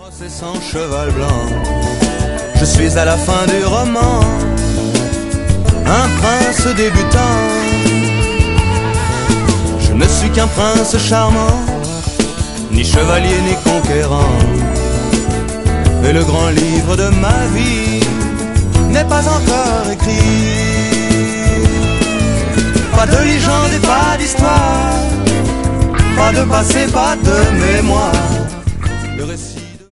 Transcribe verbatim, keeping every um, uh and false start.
C'est son cheval blanc. Je suis à la fin du roman, un prince débutant. Je ne suis qu'un prince charmant, ni chevalier ni conquérant. Et le grand livre de ma vie n'est pas encore écrit. Pas de légende et pas d'histoire, pas de passé, pas de mémoire. Le récit